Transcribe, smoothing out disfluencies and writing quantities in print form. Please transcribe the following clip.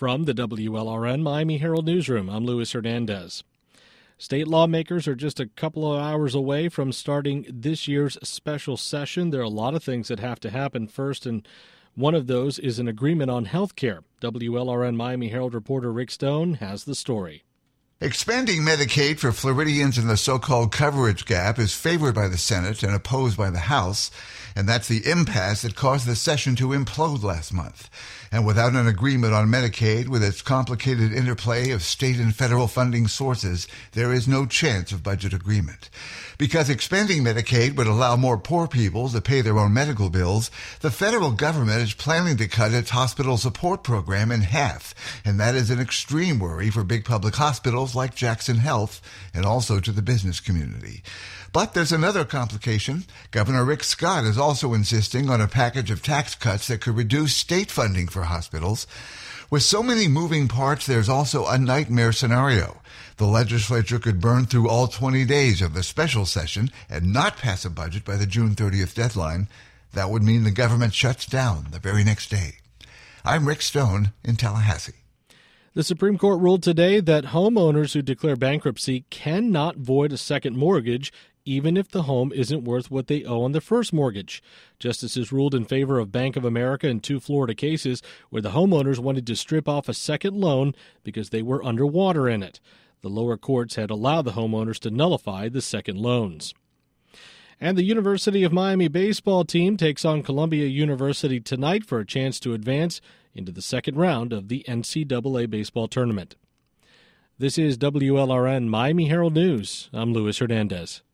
From the WLRN Miami Herald Newsroom, I'm Luis Hernandez. State lawmakers are just a couple of hours away from starting this year's special session. There are a lot of things that have to happen first, and one of those is an agreement on health care. WLRN Miami Herald reporter Rick Stone has the story. Expanding Medicaid for Floridians in the so-called coverage gap is favored by the Senate and opposed by the House, and that's the impasse that caused the session to implode last month. And without an agreement on Medicaid, with its complicated interplay of state and federal funding sources, there is no chance of budget agreement. Because expanding Medicaid would allow more poor people to pay their own medical bills, the federal government is planning to cut its hospital support program in half, and that is an extreme worry for big public hospitals like Jackson Health and also to the business community. But there's another complication. Governor Rick Scott is also insisting on a package of tax cuts that could reduce state funding for hospitals. With so many moving parts, there's also a nightmare scenario. The legislature could burn through all 20 days of the special session and not pass a budget by the June 30th deadline. That would mean the government shuts down the very next day. I'm Rick Stone in Tallahassee. The Supreme Court ruled today that homeowners who declare bankruptcy cannot void a second mortgage even if the home isn't worth what they owe on the first mortgage. Justices ruled in favor of Bank of America in two Florida cases where the homeowners wanted to strip off a second loan because they were underwater in it. The lower courts had allowed the homeowners to nullify the second loans. And the University of Miami baseball team takes on Columbia University tonight for a chance to advance into the second round of the NCAA baseball tournament. This is WLRN Miami Herald News. I'm Luis Hernandez.